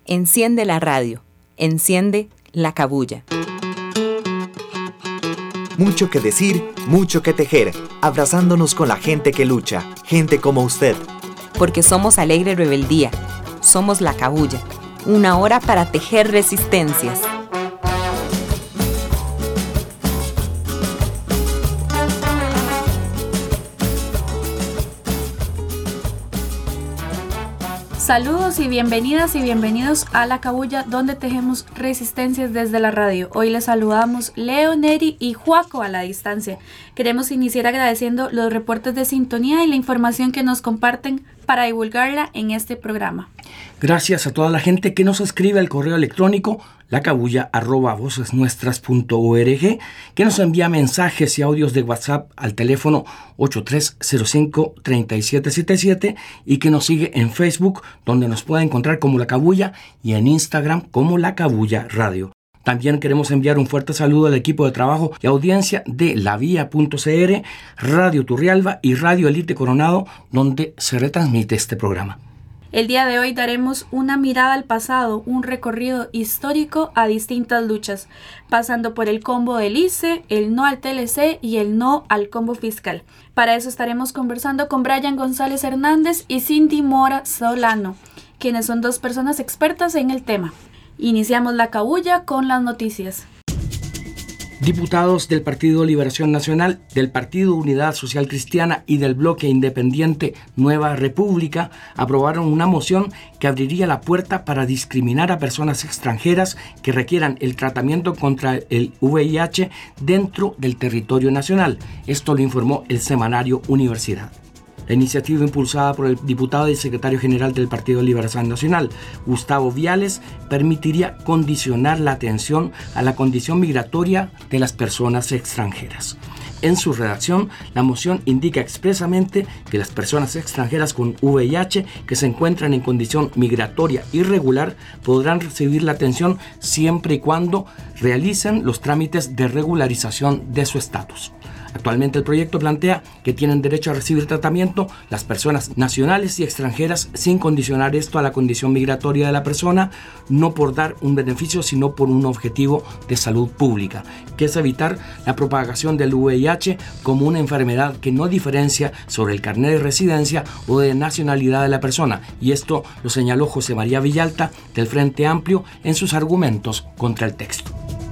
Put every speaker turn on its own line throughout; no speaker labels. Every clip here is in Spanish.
Enciende la radio, enciende la cabulla.
Mucho que decir, mucho que tejer, abrazándonos con la gente que lucha, gente como usted.
Porque somos alegre rebeldía, somos la cabulla, una hora para tejer resistencias.
Saludos y bienvenidas y bienvenidos a La Cabulla, donde tejemos resistencias desde la radio. Hoy les saludamos Leo, Neri y Juaco a la distancia. Queremos iniciar agradeciendo los reportes de sintonía y la información que nos comparten para divulgarla en este programa.
Gracias a toda la gente que nos escribe al correo electrónico lacabulla@vocesnuestras.org, que nos envía mensajes y audios de WhatsApp al teléfono 8305-3777 y que nos sigue en Facebook, donde nos puede encontrar como La Cabulla, y en Instagram como La Cabulla Radio. También queremos enviar un fuerte saludo al equipo de trabajo y audiencia de lavia.cr, Radio Turrialba y Radio Elite Coronado, donde se retransmite este programa.
El día de hoy daremos una mirada al pasado, un recorrido histórico a distintas luchas, pasando por el combo del ICE, el no al TLC y el no al combo fiscal. Para eso estaremos conversando con Brian González Hernández y Cindy Mora Solano, quienes son dos personas expertas en el tema. Iniciamos La Cabulla con las noticias.
Diputados del Partido Liberación Nacional, del Partido Unidad Social Cristiana y del Bloque Independiente Nueva República aprobaron una moción que abriría la puerta para discriminar a personas extranjeras que requieran el tratamiento contra el VIH dentro del territorio nacional. Esto lo informó el semanario Universidad. La iniciativa, impulsada por el diputado y secretario general del Partido Liberación Nacional, Gustavo Viales, permitiría condicionar la atención a la condición migratoria de las personas extranjeras. En su redacción, la moción indica expresamente que las personas extranjeras con VIH que se encuentran en condición migratoria irregular podrán recibir la atención siempre y cuando realicen los trámites de regularización de su estatus. Actualmente el proyecto plantea que tienen derecho a recibir tratamiento las personas nacionales y extranjeras sin condicionar esto a la condición migratoria de la persona, no por dar un beneficio, sino por un objetivo de salud pública, que es evitar la propagación del VIH como una enfermedad que no diferencia sobre el carnet de residencia o de nacionalidad de la persona. Y esto lo señaló José María Villalta del Frente Amplio en sus argumentos contra el texto.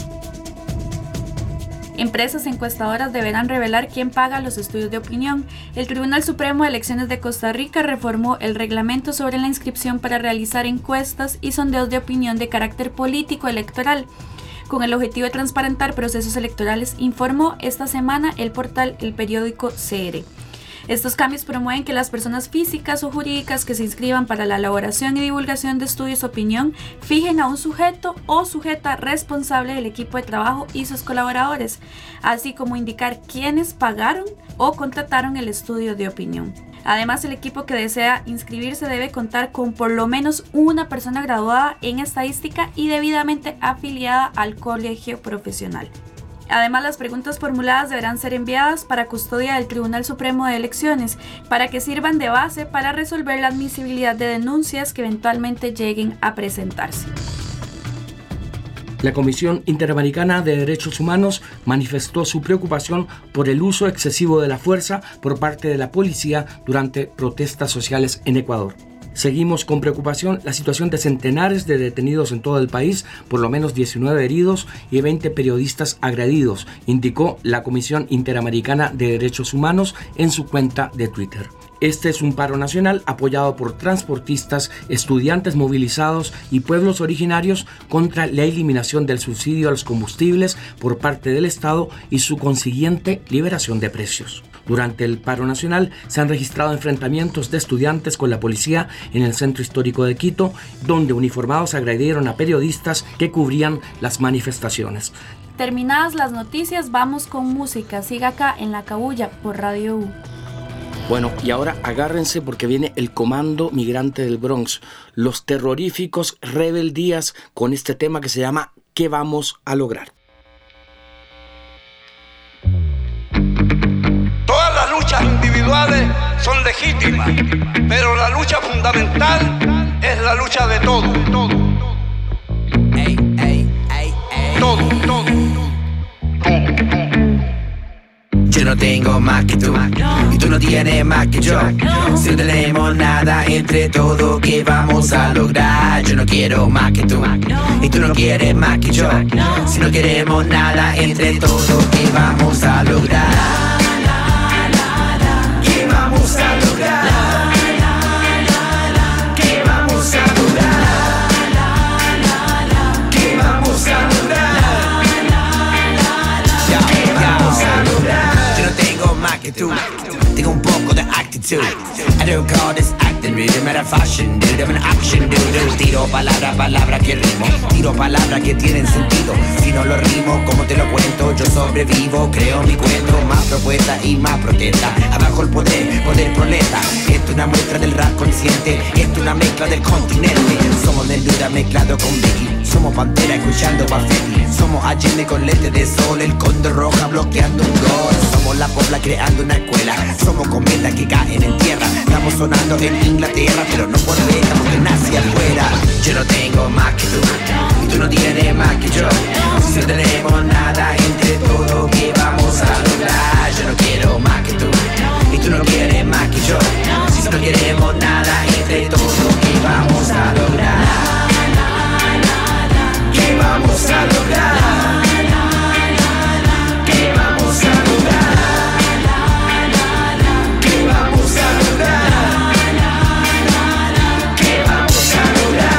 Empresas encuestadoras deberán revelar quién paga los estudios de opinión. El Tribunal Supremo de Elecciones de Costa Rica reformó el reglamento sobre la inscripción para realizar encuestas y sondeos de opinión de carácter político electoral, con el objetivo de transparentar procesos electorales, informó esta semana el portal El Periódico CR. Estos cambios promueven que las personas físicas o jurídicas que se inscriban para la elaboración y divulgación de estudios de opinión fijen a un sujeto o sujeta responsable del equipo de trabajo y sus colaboradores, así como indicar quiénes pagaron o contrataron el estudio de opinión. Además, el equipo que desea inscribirse debe contar con por lo menos una persona graduada en estadística y debidamente afiliada al colegio profesional. Además, las preguntas formuladas deberán ser enviadas para custodia del Tribunal Supremo de Elecciones para que sirvan de base para resolver la admisibilidad de denuncias que eventualmente lleguen a presentarse.
La Comisión Interamericana de Derechos Humanos manifestó su preocupación por el uso excesivo de la fuerza por parte de la policía durante protestas sociales en Ecuador. Seguimos con preocupación la situación de centenares de detenidos en todo el país, por lo menos 19 heridos y 20 periodistas agredidos, indicó la Comisión Interamericana de Derechos Humanos en su cuenta de Twitter. Este es un paro nacional apoyado por transportistas, estudiantes movilizados y pueblos originarios contra la eliminación del subsidio a los combustibles por parte del Estado y su consiguiente liberación de precios. Durante el paro nacional se han registrado enfrentamientos de estudiantes con la policía en el centro histórico de Quito, donde uniformados agredieron a periodistas que cubrían las manifestaciones.
Terminadas las noticias, vamos con música. Siga acá en La Cabulla por Radio U.
Bueno, y ahora agárrense porque viene el Comando Migrante del Bronx, los terroríficos rebeldías con este tema que se llama ¿Qué vamos a lograr?
Todas las luchas individuales son legítimas, pero la lucha fundamental es la lucha de todo.
Ey, ey, ey, ey.
Todo.
Yo no tengo más que tú, y tú no tienes más que yo. Si no tenemos nada entre todo, ¿qué vamos a lograr? Yo no quiero más que tú, y tú no quieres más que yo. Si no queremos nada entre todo, ¿qué vamos a lograr? ¿Qué vamos a lograr? ¿Qué vamos a lograr? ¿Qué vamos a lograr? ¿Qué vamos a lograr? Más que tú, tengo un poco de actitud. I don't call this acting, really, matter of fashion, dude, I'm an action, dude. Tiro palabra que rimo, tiro palabras que tienen sentido. Si no lo rimo, como te lo cuento, yo sobrevivo, creo mi cuento. Más propuesta y más protesta, abajo el poder proleta. Esto es una muestra del rap consciente, esto es una mezcla del continente. Somos del Duda mezclado con Biggie, somos Pantera escuchando Buffetti. Somos Allende con lente de sol, el Cóndor Roja bloqueando un gol. Somos la pobla creando una escuela, somos cometas que caen en tierra. Estamos sonando en Inglaterra, pero no por letra porque nací afuera. Yo no tengo más que tú, y tú no tienes más que yo. Si no tenemos nada entre todo, ¿qué vamos a lograr? Yo no quiero más que tú, y tú no quieres más que yo. Si no queremos nada entre todo, ¿qué vamos a lograr? ¿Qué vamos a lograr? ¿Qué vamos a lograr? ¿Qué vamos a lograr? ¿Qué vamos a lograr?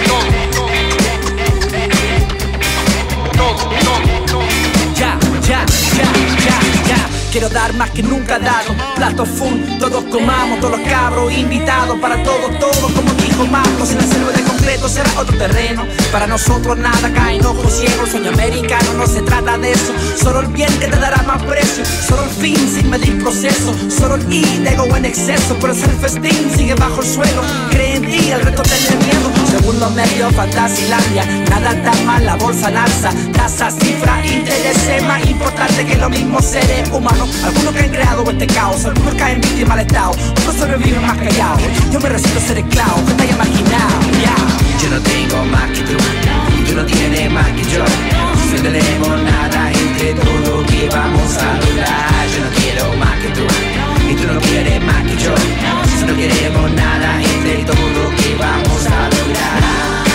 Ya. Quiero dar más que nunca dado. Plato full, todos comamos, todos los cabros invitados. Para todos, como dijo Marcos. En la selva de concreto será otro terreno. Para nosotros nada cae en ojos ciegos. Sueño americano, no se trata de eso. Solo el bien que te dará más precio. Solo el fin sin medir proceso. Solo el ego en exceso. Pero el self-esteem sigue bajo el suelo. Cree en ti, el resto tener miedo. Según los medios, Fantasilandia. Nada tan mal, la bolsa en alza. Tasa, cifra, interés más importante que los mismos seres humanos. Algunos que han creado este caos, algunos caen víctimas al estado, otros sobreviven más callados. Yo me resisto a ser esclavo, que te haya imaginado, Yo no tengo más que tú, y tú no tienes más que yo. Si no tenemos nada entre todo, ¿qué vamos a lograr? Yo no quiero más que tú, y tú no quieres más que yo. Si no queremos nada entre todo, ¿qué vamos a lograr?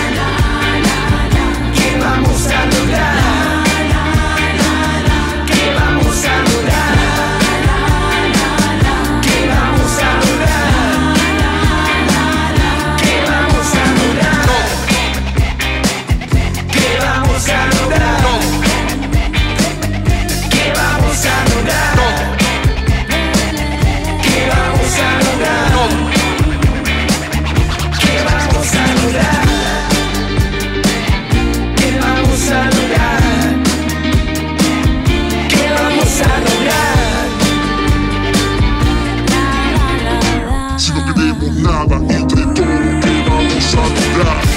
¿Qué vamos a lograr? ¿Qué vamos a lograr? ¿Qué vamos a lograr? ¿Qué vamos a lograr? ¿Qué vamos a lograr? ¿Qué vamos a lograr? ¿Qué vamos a lograr? ¿Qué vamos a lograr? ¿Qué vamos a lograr? ¿Qué vamos a lograr?
Si no tenemos nada entre todo, ¿qué vamos a lograr?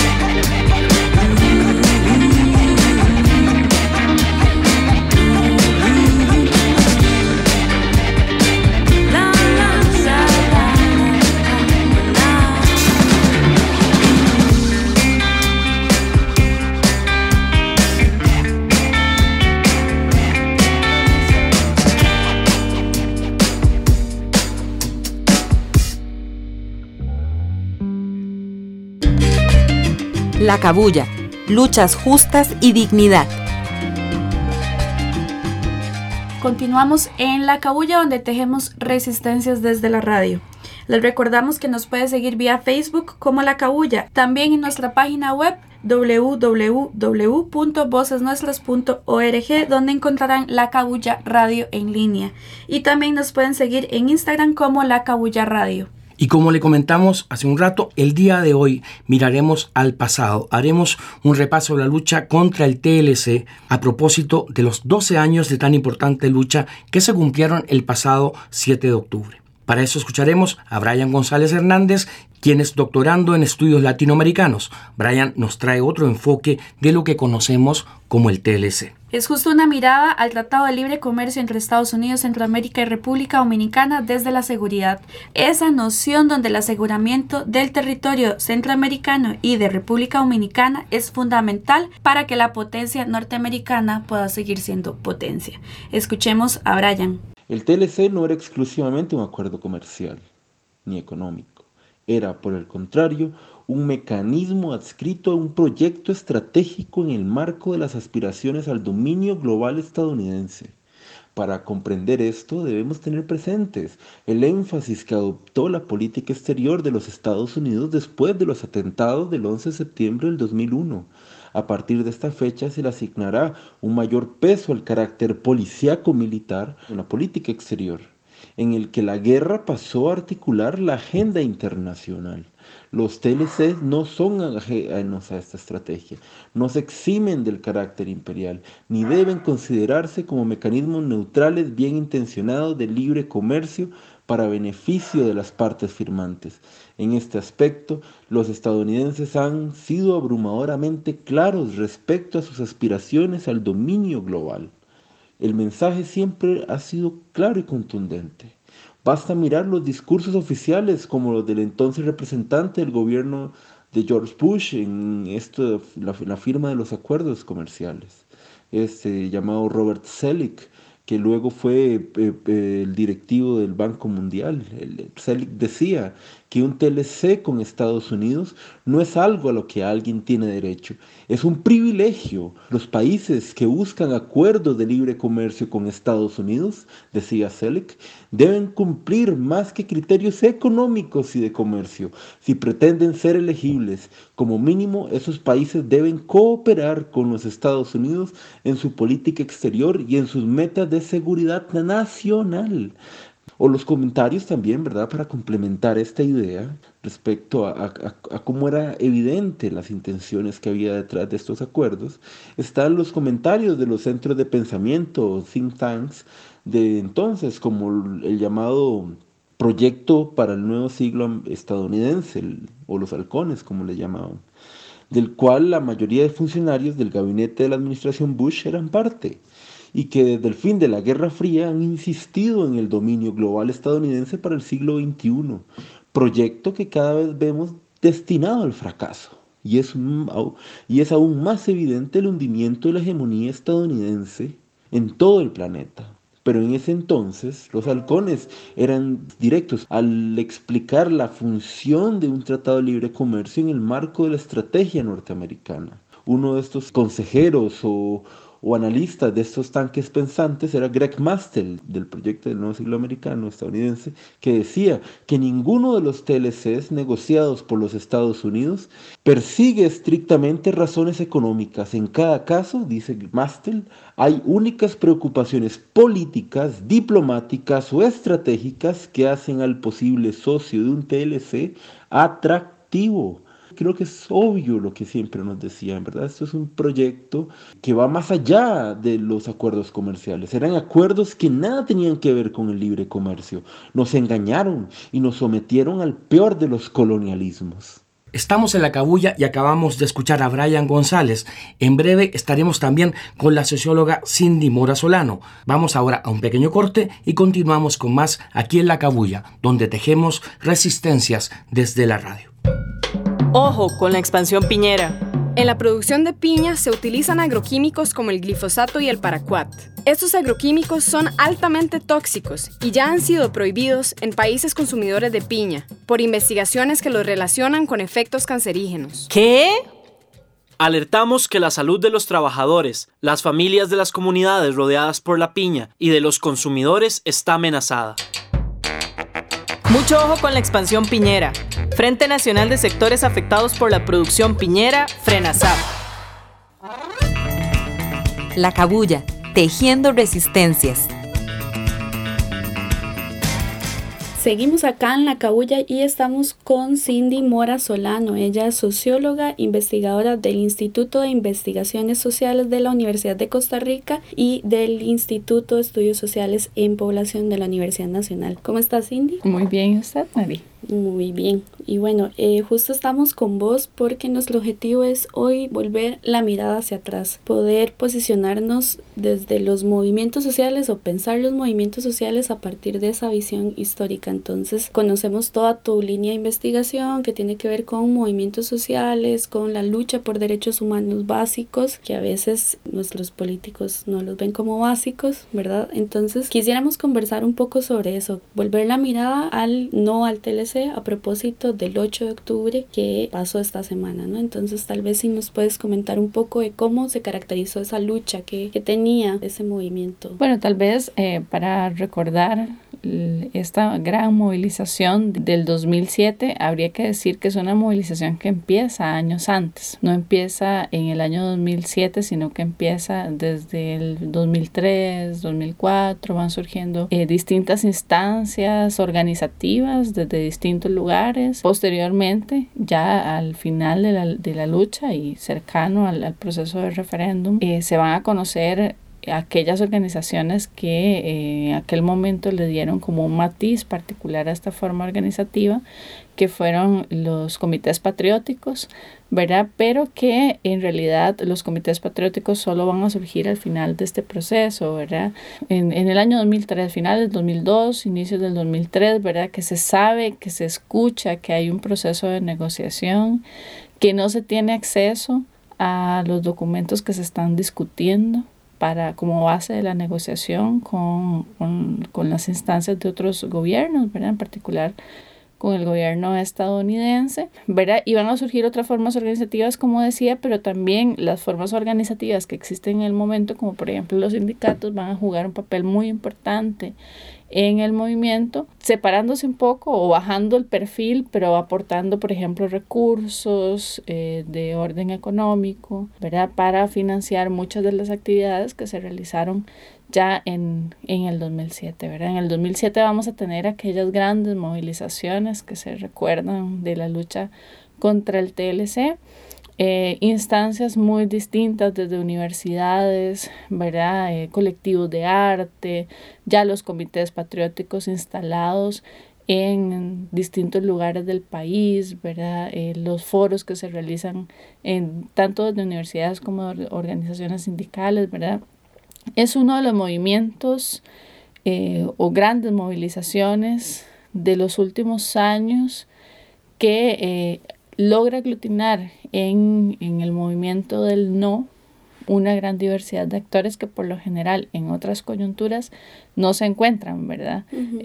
La Cabulla, luchas justas y dignidad.
Continuamos en La Cabulla, donde tejemos resistencias desde la radio. Les recordamos que nos puede seguir vía Facebook como La Cabulla, también en nuestra página web www.vocesnuestras.org, donde encontrarán La Cabulla Radio en línea, y también nos pueden seguir en Instagram como La Cabulla Radio.
Y como le comentamos hace un rato, el día de hoy miraremos al pasado. Haremos un repaso de la lucha contra el TLC a propósito de los 12 años de tan importante lucha que se cumplieron el pasado 7 de octubre. Para eso escucharemos a Brian González Hernández, quien es doctorando en estudios latinoamericanos. Brian nos trae otro enfoque de lo que conocemos como el TLC.
Es justo una mirada al Tratado de Libre Comercio entre Estados Unidos, Centroamérica y República Dominicana desde la seguridad. Esa noción donde el aseguramiento del territorio centroamericano y de República Dominicana es fundamental para que la potencia norteamericana pueda seguir siendo potencia. Escuchemos a Brian.
El TLC no era exclusivamente un acuerdo comercial ni económico. Era, por el contrario, un mecanismo adscrito a un proyecto estratégico en el marco de las aspiraciones al dominio global estadounidense. Para comprender esto debemos tener presentes el énfasis que adoptó la política exterior de los Estados Unidos después de los atentados del 11 de septiembre del 2001. A partir de esta fecha se le asignará un mayor peso al carácter policíaco militar en la política exterior, en el que la guerra pasó a articular la agenda internacional. Los TLC no son ajenos a esta estrategia, no se eximen del carácter imperial, ni deben considerarse como mecanismos neutrales bien intencionados de libre comercio para beneficio de las partes firmantes. En este aspecto, los estadounidenses han sido abrumadoramente claros respecto a sus aspiraciones al dominio global. El mensaje siempre ha sido claro y contundente. Basta mirar los discursos oficiales como los del entonces representante del gobierno de George Bush en la firma de los acuerdos comerciales, llamado Robert Selig, que luego fue el directivo del Banco Mundial. Selig decía que un TLC con Estados Unidos no es algo a lo que alguien tiene derecho, es un privilegio. Los países que buscan acuerdos de libre comercio con Estados Unidos, decía Selig, deben cumplir más que criterios económicos y de comercio. Si pretenden ser elegibles, como mínimo esos países deben cooperar con los Estados Unidos en su política exterior y en sus metas de seguridad nacional. O los comentarios también, ¿verdad?, para complementar esta idea respecto a cómo era evidente las intenciones que había detrás de estos acuerdos, están los comentarios de los centros de pensamiento, think tanks, de entonces, como el llamado Proyecto para el Nuevo Siglo Estadounidense, o los halcones, como le llamaban, del cual la mayoría de funcionarios del gabinete de la administración Bush eran parte, y que desde el fin de la Guerra Fría han insistido en el dominio global estadounidense para el siglo XXI, proyecto que cada vez vemos destinado al fracaso. Y es aún más evidente el hundimiento de la hegemonía estadounidense en todo el planeta. Pero en ese entonces los halcones eran directos al explicar la función de un tratado de libre comercio en el marco de la estrategia norteamericana. Uno de estos consejeros o analistas de estos tanques pensantes era Greg Mastel, del proyecto del Nuevo Siglo Americano estadounidense, que decía que ninguno de los TLCs negociados por los Estados Unidos persigue estrictamente razones económicas. En cada caso, dice Mastel, hay únicas preocupaciones políticas, diplomáticas o estratégicas que hacen al posible socio de un TLC atractivo. Creo que es obvio lo que siempre nos decían, ¿verdad? Esto es un proyecto que va más allá de los acuerdos comerciales. Eran acuerdos que nada tenían que ver con el libre comercio. Nos engañaron y nos sometieron al peor de los colonialismos.
Estamos en La Cabulla y acabamos de escuchar a Brian González. En breve estaremos también con la socióloga Cindy Mora Solano. Vamos ahora a un pequeño corte y continuamos con más aquí en La Cabulla, donde tejemos resistencias desde la radio.
Ojo con la expansión piñera.
En la producción de piña se utilizan agroquímicos como el glifosato y el paraquat. Estos agroquímicos son altamente tóxicos y ya han sido prohibidos en países consumidores de piña por investigaciones que los relacionan con efectos cancerígenos.
¿Qué?
Alertamos que la salud de los trabajadores, las familias de las comunidades rodeadas por la piña y de los consumidores está amenazada.
Mucho ojo con la expansión piñera. Frente Nacional de Sectores Afectados por la Producción Piñera, FRENASAP.
La Cabulla, tejiendo resistencias.
Seguimos acá en La Cabulla y estamos con Cindy Mora Solano. Ella es socióloga, investigadora del Instituto de Investigaciones Sociales de la Universidad de Costa Rica y del Instituto de Estudios Sociales en Población de la Universidad Nacional. ¿Cómo está, Cindy?
Muy bien, ¿y usted, Mari?
Muy bien. Y bueno, justo estamos con vos porque nuestro objetivo es hoy volver la mirada hacia atrás, poder posicionarnos desde los movimientos sociales o pensar los movimientos sociales a partir de esa visión histórica. Entonces, conocemos toda tu línea de investigación que tiene que ver con movimientos sociales, con la lucha por derechos humanos básicos, que a veces nuestros políticos no los ven como básicos, ¿verdad? Entonces, quisiéramos conversar un poco sobre eso, volver la mirada al TLC a propósito del 8 de octubre que pasó esta semana, ¿no? Entonces tal vez si nos puedes comentar un poco de cómo se caracterizó esa lucha que tenía ese movimiento.
Bueno, tal vez para recordar esta gran movilización del 2007, habría que decir que es una movilización que empieza años antes. No empieza en el año 2007, sino que empieza desde el 2003, 2004, van surgiendo distintas instancias organizativas desde distintos lugares. Posteriormente, ya al final de la lucha y cercano al proceso de referéndum, se van a conocer aquellas organizaciones que en aquel momento le dieron como un matiz particular a esta forma organizativa, que fueron los comités patrióticos, ¿verdad? Pero que en realidad los comités patrióticos solo van a surgir al final de este proceso, ¿verdad? En el año 2003, finales del 2002, inicios del 2003, ¿verdad? Que se sabe, que se escucha que hay un proceso de negociación, que no se tiene acceso a los documentos que se están discutiendo como base de la negociación con las instancias de otros gobiernos, ¿verdad? En particular con el gobierno estadounidense, ¿verdad? Y van a surgir otras formas organizativas, como decía, pero también las formas organizativas que existen en el momento, como por ejemplo los sindicatos, van a jugar un papel muy importante en el movimiento, separándose un poco o bajando el perfil, pero aportando, por ejemplo, recursos de orden económico, ¿verdad? Para financiar muchas de las actividades que se realizaron ya en el 2007, ¿verdad? En el 2007 vamos a tener aquellas grandes movilizaciones que se recuerdan de la lucha contra el TLC, instancias muy distintas desde universidades, ¿verdad? Colectivos de arte, ya los comités patrióticos instalados en distintos lugares del país, ¿verdad? Los foros que se realizan tanto desde universidades como de organizaciones sindicales, ¿verdad? Es uno de los movimientos o grandes movilizaciones de los últimos años que logra aglutinar en el movimiento del no una gran diversidad de actores que por lo general en otras coyunturas no se encuentran, ¿verdad? Uh-huh.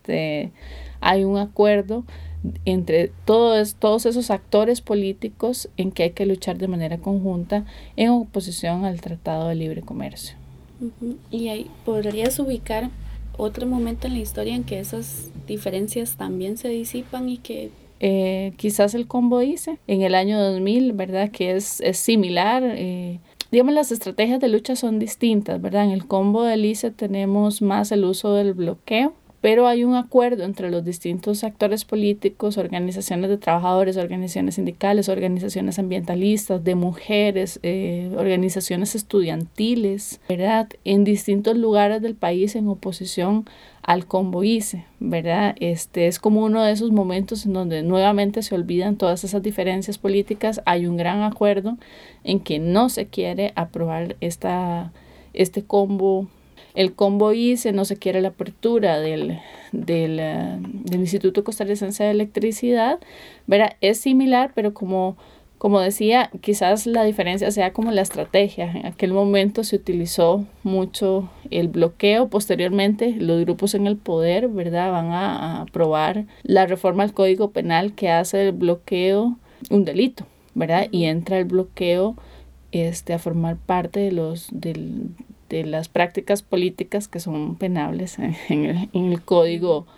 Hay un acuerdo entre todos esos actores políticos en que hay que luchar de manera conjunta en oposición al Tratado de Libre Comercio.
Uh-huh. Y ahí podrías ubicar otro momento en la historia en que esas diferencias también se disipan y que
quizás el Combo ICE en el año 2000, ¿verdad? Que es similar. Digamos, las estrategias de lucha son distintas, ¿verdad? En el Combo del ICE tenemos más el uso del bloqueo, pero hay un acuerdo entre los distintos actores políticos, organizaciones de trabajadores, organizaciones sindicales, organizaciones ambientalistas, de mujeres, organizaciones estudiantiles, ¿verdad? En distintos lugares del país en oposición al Combo ICE, ¿verdad? Es como uno de esos momentos en donde nuevamente se olvidan todas esas diferencias políticas. Hay un gran acuerdo en que no se quiere aprobar este combo. El Combo ICE, no se quiere la apertura del Instituto Costarricense de Electricidad, ¿verdad? Es similar, pero como decía, quizás la diferencia sea como la estrategia. En aquel momento se utilizó mucho el bloqueo. Posteriormente, los grupos en el poder, ¿verdad?, van a aprobar la reforma al Código Penal que hace el bloqueo un delito, ¿verdad? Y entra el bloqueo a formar parte de las prácticas políticas que son penables en el Código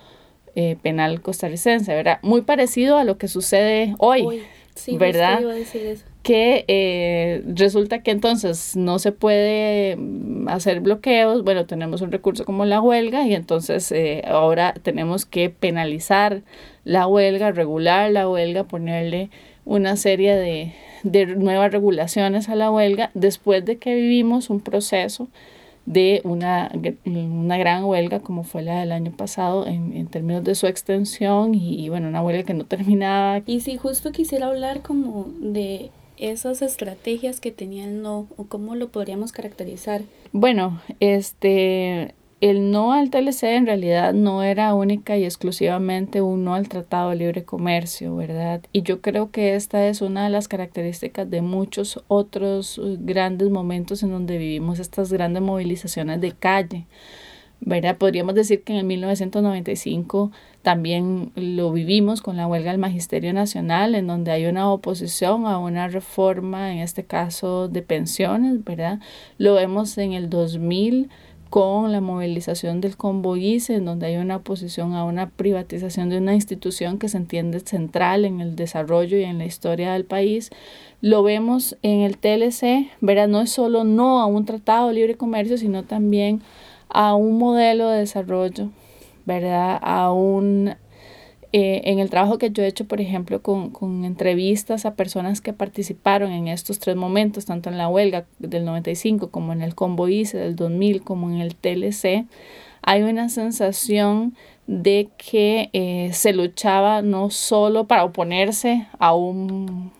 Penal costarricense, ¿verdad? Muy parecido a lo que sucede hoy. Sí, ¿verdad?
Iba a decir eso.
que resulta que entonces no se puede hacer bloqueos. Bueno, tenemos un recurso como la huelga y entonces ahora tenemos que penalizar la huelga, regular la huelga, ponerle una serie de nuevas regulaciones a la huelga después de que vivimos un proceso de una gran huelga como fue la del año pasado en términos de su extensión y bueno, una huelga que no terminaba.
Y si justo quisiera hablar como de esas estrategias que tenía el no, o cómo lo podríamos caracterizar.
Bueno, el no al TLC en realidad no era única y exclusivamente un no al Tratado de Libre Comercio, ¿verdad? Y yo creo que esta es una de las características de muchos otros grandes momentos en donde vivimos estas grandes movilizaciones de calle, ¿verdad? Podríamos decir que en el 1995 también lo vivimos con la huelga del Magisterio Nacional, en donde hay una oposición a una reforma, en este caso de pensiones, ¿verdad? Lo vemos en el 2000 con la movilización del Combo ICE, en donde hay una oposición a una privatización de una institución que se entiende central en el desarrollo y en la historia del país. Lo vemos en el TLC, ¿verdad? No es solo no a un tratado de libre comercio, sino también a un modelo de desarrollo, ¿verdad? En el trabajo que yo he hecho, por ejemplo, con entrevistas a personas que participaron en estos 3 momentos, tanto en la huelga del 95 como en el Combo ICE del 2000 como en el TLC, hay una sensación de que se luchaba no solo para oponerse a un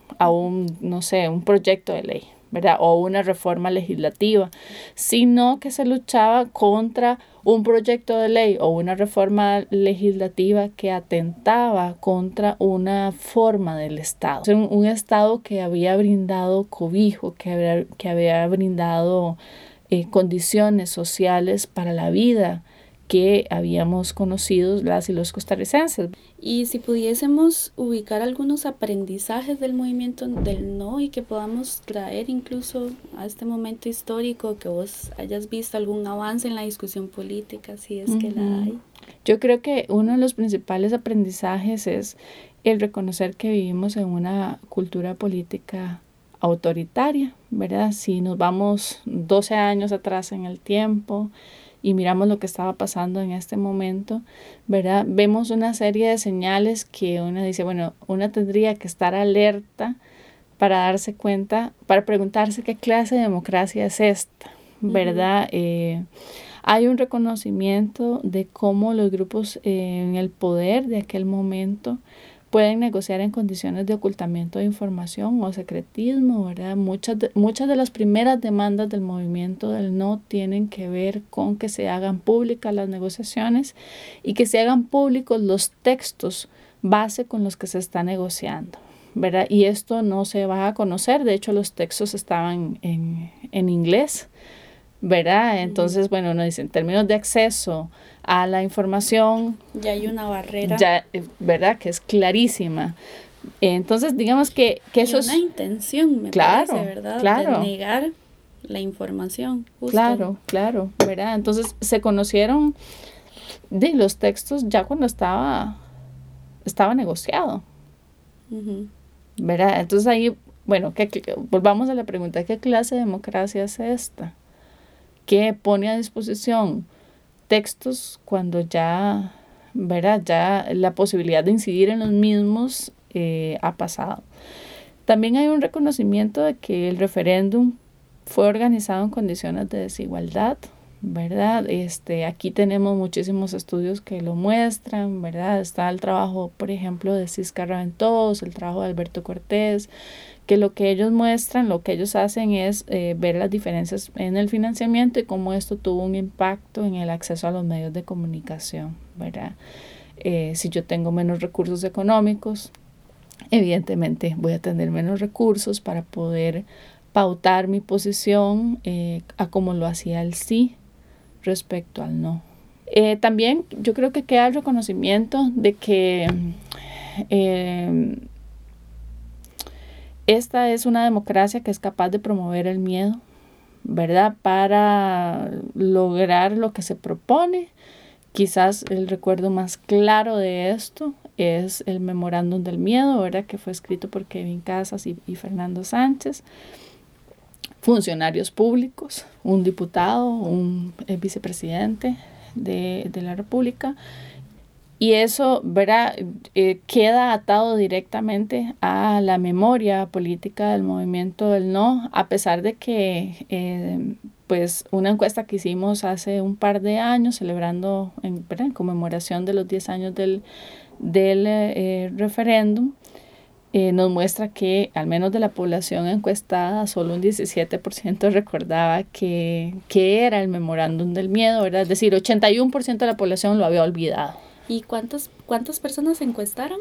proyecto de ley, ¿verdad? O una reforma legislativa, sino que se luchaba contra un proyecto de ley o una reforma legislativa que atentaba contra una forma del Estado. Un Estado que había brindado cobijo, que había brindado condiciones sociales para la vida que habíamos conocido las y los costarricenses.
Y si pudiésemos ubicar algunos aprendizajes del movimiento del no y que podamos traer incluso a este momento histórico, que vos hayas visto algún avance en la discusión política, si es que la hay.
Yo creo que uno de los principales aprendizajes es el reconocer que vivimos en una cultura política autoritaria, ¿verdad? Si nos vamos 12 años atrás en el tiempo y miramos lo que estaba pasando en este momento, ¿verdad? Vemos una serie de señales que uno dice, bueno, uno tendría que estar alerta para darse cuenta, para preguntarse qué clase de democracia es esta, ¿verdad? Hay un reconocimiento de cómo los grupos en el poder de aquel momento pueden negociar en condiciones de ocultamiento de información o secretismo, ¿verdad? Muchas de las primeras demandas del movimiento del no tienen que ver con que se hagan públicas las negociaciones y que se hagan públicos los textos base con los que se está negociando, ¿verdad? Y esto no se va a conocer, de hecho los textos estaban en inglés, ¿verdad? Entonces, bueno, uno dice, en términos de acceso a la información,
ya hay una barrera,
ya, ¿verdad? Que es clarísima. Entonces, digamos que eso es
una intención, me parece, ¿verdad?
Claro.
De negar la información. Justo.
Claro, ¿verdad? Entonces, se conocieron de los textos ya cuando estaba negociado, ¿verdad? Entonces ahí, bueno, volvamos a la pregunta, ¿qué clase de democracia es esta? Que pone a disposición textos cuando ya, ¿verdad? Ya la posibilidad de incidir en los mismos ha pasado. También hay un reconocimiento de que el referéndum fue organizado en condiciones de desigualdad, ¿verdad? Aquí tenemos muchísimos estudios que lo muestran, ¿verdad? Está el trabajo, por ejemplo, de Cisca Raventós, el trabajo de Alberto Cortés, que lo que ellos muestran, lo que ellos hacen es ver las diferencias en el financiamiento y cómo esto tuvo un impacto en el acceso a los medios de comunicación, ¿verdad? Si yo tengo menos recursos económicos, evidentemente voy a tener menos recursos para poder pautar mi posición a como lo hacía el sí respecto al no. También yo creo que queda el reconocimiento de que esta es una democracia que es capaz de promover el miedo, ¿verdad? Para lograr lo que se propone, Quizás el recuerdo más claro de esto es el Memorándum del Miedo, ¿verdad? Que fue escrito por Kevin Casas y Fernando Sánchez. Funcionarios públicos, un diputado, un vicepresidente de la República. Y eso, ¿verdad? Queda atado directamente a la memoria política del movimiento del no, a pesar de que pues una encuesta que hicimos hace un par de años, celebrando en conmemoración de los 10 años del referéndum, nos muestra que al menos de la población encuestada, solo un 17% recordaba que era el Memorándum del Miedo, ¿verdad? Es decir, 81% de la población lo había olvidado.
¿Y cuántas personas encuestaron?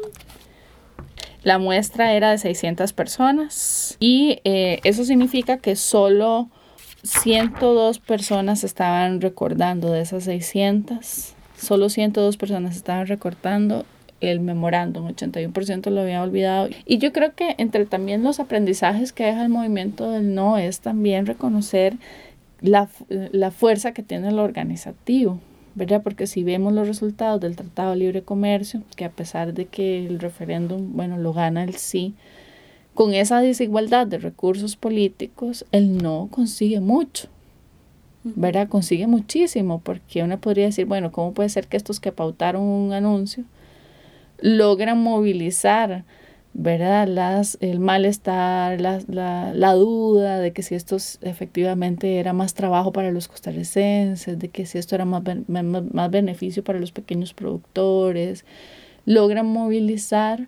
La muestra era de 600 personas y eso significa que solo 102 personas estaban recordando de esas 600. Solo 102 personas estaban recordando el memorándum, 81% lo había olvidado. Y yo creo que entre también los aprendizajes que deja el movimiento del no es también reconocer la fuerza que tiene lo organizativo, ¿verdad? Porque si vemos los resultados del Tratado de Libre Comercio, que a pesar de que el referéndum, lo gana el sí, con esa desigualdad de recursos políticos, el no consigue mucho, ¿verdad? Consigue muchísimo, porque uno podría decir, ¿cómo puede ser que estos que pautaron un anuncio logran movilizar, ¿verdad? El malestar, la duda de que si esto efectivamente era más trabajo para los costarricenses, de que si esto era más beneficio para los pequeños productores, logran movilizar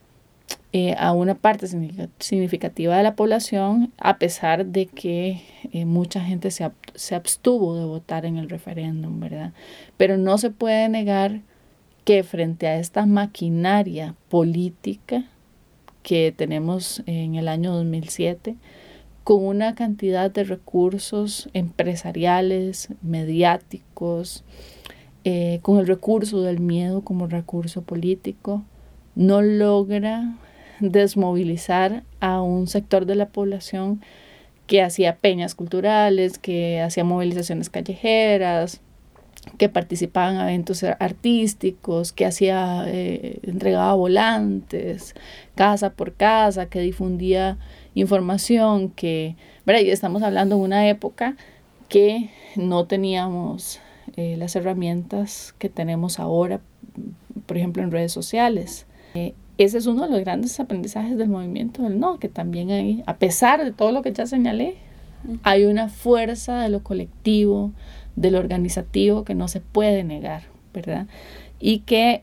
a una parte significativa de la población, a pesar de que mucha gente se abstuvo de votar en el referéndum, ¿verdad? Pero no se puede negar que frente a esta maquinaria política que tenemos en el año 2007, con una cantidad de recursos empresariales, mediáticos, con el recurso del miedo como recurso político, no logra desmovilizar a un sector de la población que hacía peñas culturales, que hacía movilizaciones callejeras, que participaba en eventos artísticos, que entregaba volantes casa por casa, que difundía información, ¿verdad? Y estamos hablando de una época que no teníamos las herramientas que tenemos ahora, por ejemplo, en redes sociales. Ese es uno de los grandes aprendizajes del movimiento del no, que también hay, a pesar de todo lo que ya señalé, hay una fuerza de lo colectivo, de lo organizativo que no se puede negar, ¿verdad? Y que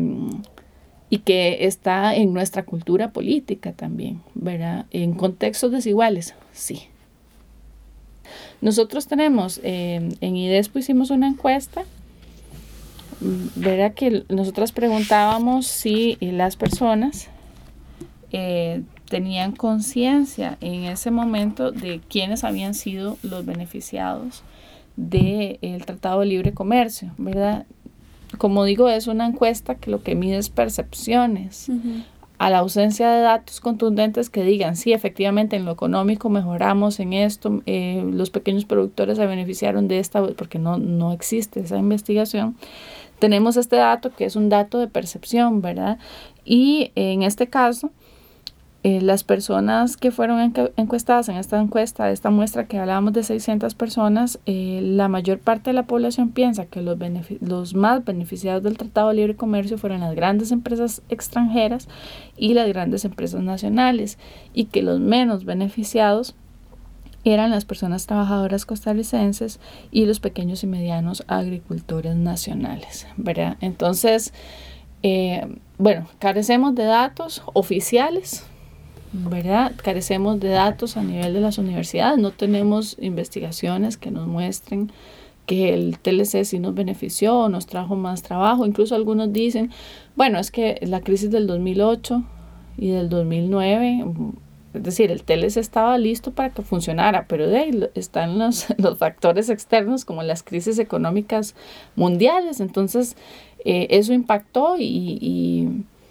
está en nuestra cultura política también, ¿verdad? En contextos desiguales, sí. Nosotros tenemos, en IDESPO hicimos una encuesta, ¿verdad? Que nosotras preguntábamos si las personas tenían conciencia en ese momento de quiénes habían sido los beneficiados del Tratado de Libre Comercio, ¿verdad? Como digo, es una encuesta que lo que mide es percepciones. A la ausencia de datos contundentes que digan, sí, efectivamente en lo económico mejoramos en esto, los pequeños productores se beneficiaron de esta, porque no existe esa investigación. Tenemos este dato que es un dato de percepción, ¿verdad? Y en este caso, las personas que fueron encuestadas en esta encuesta, esta muestra que hablábamos de 600 personas, la mayor parte de la población piensa que los más beneficiados del Tratado de Libre Comercio fueron las grandes empresas extranjeras y las grandes empresas nacionales, y que los menos beneficiados eran las personas trabajadoras costarricenses y los pequeños y medianos agricultores nacionales, ¿verdad? Entonces, carecemos de datos oficiales, ¿verdad? Carecemos de datos a nivel de las universidades, no tenemos investigaciones que nos muestren que el TLC sí nos benefició, nos trajo más trabajo. Incluso algunos dicen, es que la crisis del 2008 y del 2009, es decir, el TLC estaba listo para que funcionara, pero de ahí están los factores externos como las crisis económicas mundiales. Entonces, eso impactó y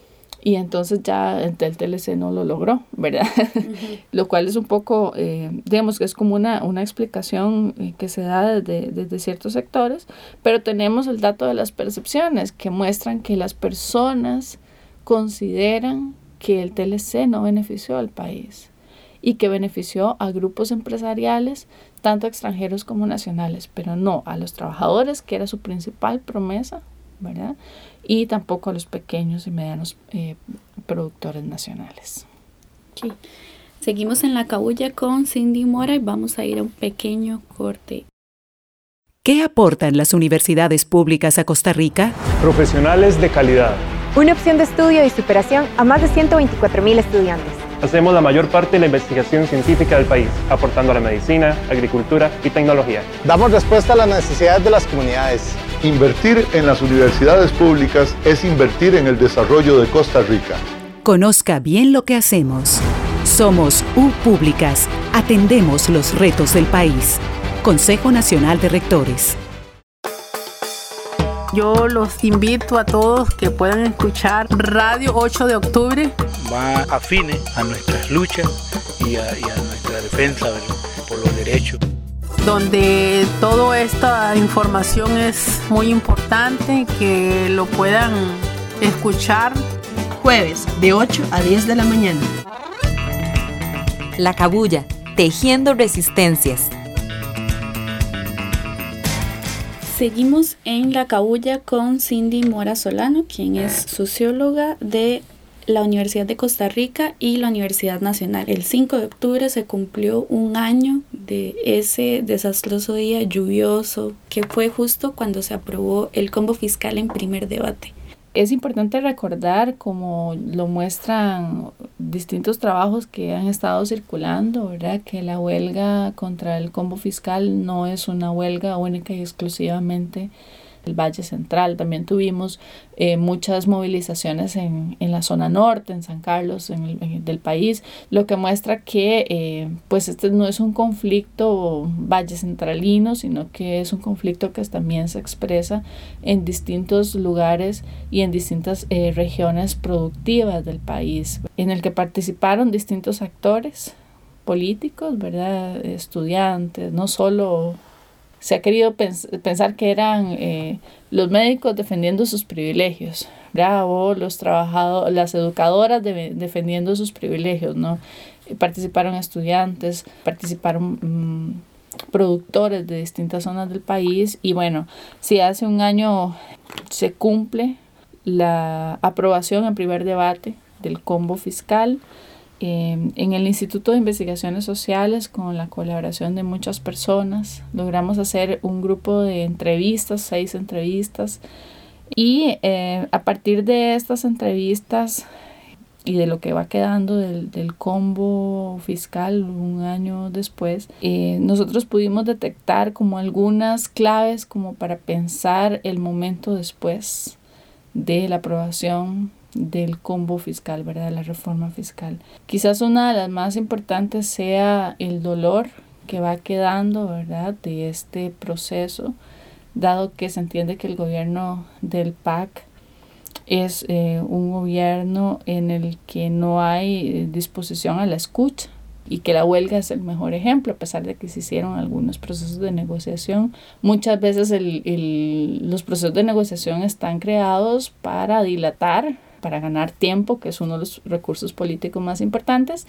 y entonces ya el TLC no lo logró, ¿verdad? Lo cual es un poco, digamos que es como una explicación que se da desde ciertos sectores, pero tenemos el dato de las percepciones que muestran que las personas consideran que el TLC no benefició al país y que benefició a grupos empresariales, tanto extranjeros como nacionales, pero no a los trabajadores, que era su principal promesa, ¿verdad? Y tampoco a los pequeños y medianos productores nacionales.
Okay. Seguimos en La Cabulla con Cindy Mora y vamos a ir a un pequeño corte.
¿Qué aportan las universidades públicas a Costa Rica?
Profesionales de calidad.
Una opción de estudio y superación a más de 124,000 estudiantes.
Hacemos la mayor parte de la investigación científica del país, aportando a la medicina, agricultura y tecnología.
Damos respuesta a las necesidades de las comunidades.
Invertir en las universidades públicas es invertir en el desarrollo de Costa Rica.
Conozca bien lo que hacemos. Somos U Públicas. Atendemos los retos del país. Consejo Nacional de Rectores.
Yo los invito a todos que puedan escuchar Radio 8 de Octubre.
Va afines a nuestras luchas y a nuestra defensa por los derechos.
Donde toda esta información es muy importante, que lo puedan escuchar.
Jueves de 8 a 10 de la mañana.
La Cabulla, tejiendo resistencias.
Seguimos en La Cabulla con Cindy Mora Solano, quien es socióloga de la Universidad de Costa Rica y la Universidad Nacional. El 5 de octubre se cumplió un año de ese desastroso día lluvioso que fue justo cuando se aprobó el combo fiscal en primer debate.
Es importante recordar, como lo muestran distintos trabajos que han estado circulando, ¿verdad?, que la huelga contra el combo fiscal no es una huelga única y exclusivamente el Valle Central. También tuvimos muchas movilizaciones en la zona norte, en San Carlos, del país, lo que muestra que pues este no es un conflicto valle centralino, sino que es un conflicto que también se expresa en distintos lugares y en distintas regiones productivas del país, en el que participaron distintos actores políticos, ¿verdad?, estudiantes, no solo. Se ha querido pensar que eran los médicos defendiendo sus privilegios, ¿verdad?, o los trabajadores, las educadoras defendiendo sus privilegios, ¿no? Participaron estudiantes, participaron productores de distintas zonas del país y bueno, si hace un año se cumple la aprobación en primer debate del combo fiscal. En el Instituto de Investigaciones Sociales, con la colaboración de muchas personas, logramos hacer un grupo de entrevistas, 6 entrevistas, y a partir de estas entrevistas y de lo que va quedando del combo fiscal un año después, nosotros pudimos detectar como algunas claves como para pensar el momento después de la aprobación del combo fiscal, ¿verdad?, la reforma fiscal. Quizás una de las más importantes sea el dolor que va quedando, ¿verdad?, de este proceso, dado que se entiende que el gobierno del PAC es un gobierno en el que no hay disposición a la escucha y que la huelga es el mejor ejemplo, a pesar de que se hicieron algunos procesos de negociación. Muchas veces los procesos de negociación están creados para dilatar, para ganar tiempo, que es uno de los recursos políticos más importantes,